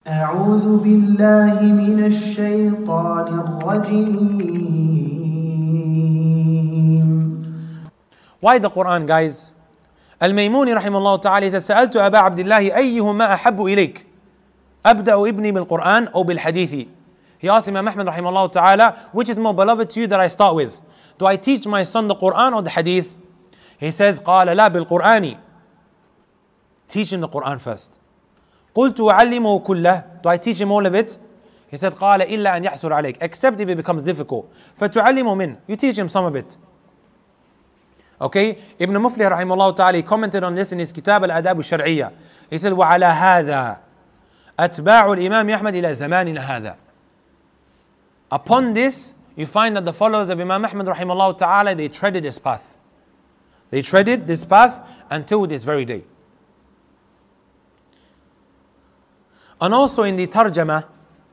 أعوذ بالله من الشيطان الرجيم. Why the Quran, guys? Al-Maymuni rahimahullah ta'ala, he said, سألت أبا عبد الله أيهما أحب إليك أبدأ ابني بالقرآن أو بالحديث. He asked Imam Ahmad rahimahullah ta'ala, which is more beloved to you that I start with? Do I teach my son the Quran or the hadith? He says, قال لا بالقرآن. Teach him the Quran first. قلت أعلمه كله. Do I teach him all of it? He said, قال إلا أن يحسر عليك. Except if it becomes difficult. فتعلمه منه. You teach him some of it. Okay, Ibn Muflih rahimahullah ta'ala, he commented on this in his Kitab al-Adab al-Shar'iyya. He said, وعلى هذا أتباع الإمام أحمد إلى زماننا هذا. Upon this, you find that the followers of Imam Ahmad rahimahullah ta'ala, they treaded this path. They treaded this path until this very day. And also in the Tarjama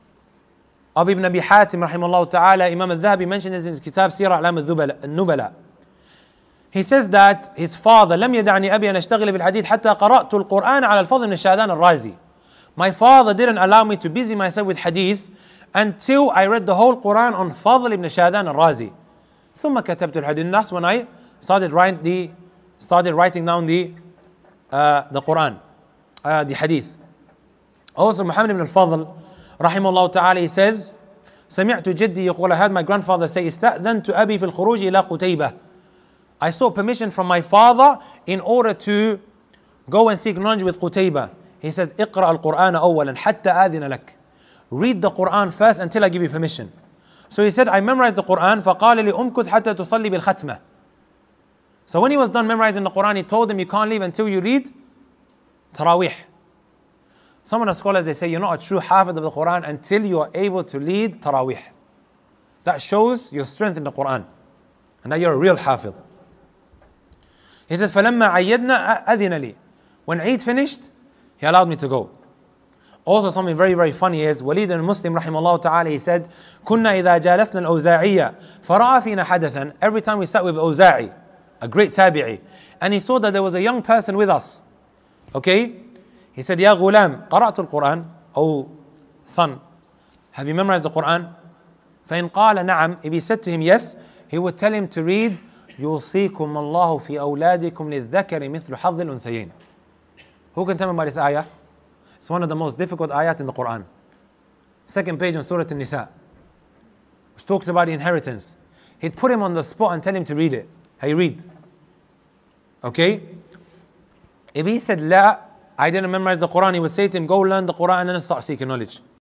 of Ibn Abi Hatim rahimahullah ta'ala, Imam al-Dhahabi mentioned this in his Kitab Sirah A'lam al-Nubala. He says that his father لم يدعني أبي أن أشتغل بالحديث حتى قرأت القرآن على الفضل بن شهدان الرازي. My father didn't allow me to busy myself with hadith until I read the whole Quran on Fadl ibn Shahdan al-Razi. ثم كتبت الحديث. That's when I started writing down the Quran, the hadith. Also Muhammad ibn al-Fadl rahimahullah ta'ala, he says, سمعت جدي يقول, I heard my grandfather say, استأذنت أبي في الخروج إلى قتيبة. I sought permission from my father in order to go and seek knowledge with Qutaybah. He said, اقرأ القرآن أولا حتى آذن لك. Read the Quran first until I give you permission. So he said, I memorized the Quran. فقال لي أمكث حتى تصلي بالختمة. So when he was done memorizing the Quran, he told him, you can't leave until you read Taraweeh. Some of the scholars, they say, you're not a true hafid of the Quran until you are able to lead Taraweeh. That shows your strength in the Quran and that you're a real hafid. He said, فَلَمَّا عَيَّدْنَا أَذِنَ لِي. When Eid finished, he allowed me to go. Also something very, very funny is, Walid al-Muslim rahimahullah ta'ala, he said, كُنَّا إِذَا جَالَسْنَا الْأَوْزَاعِيَّ فَرَأَى فِينَا حَدَثًا. Every time we sat with Awza'i, a great tabi'i, and he saw that there was a young person with us. Okay? He said, يَا غُلَامْ قَرَأْتُ الْقُرْآنِ. Oh, son, have you memorized the Quran? فَإِنْ قَالَ نَعَمْ. If he said to him yes, he would tell him to read يُوصِيكُمْ اللَّهُ فِي أَوْلَادِكُمْ لِلذَّكَرِ مِثْلُ حَظِّ الْأُنْثَيَيْنِ. Who can tell me about this ayah? It's one of the most difficult ayat in the Quran. Second page on Surah An-Nisa, which talks about the inheritance. He'd put him on the spot and tell him to read it. Hey, read. Okay? If he said, La, I didn't memorize the Quran, he would say to him, go learn the Quran and then start seeking knowledge.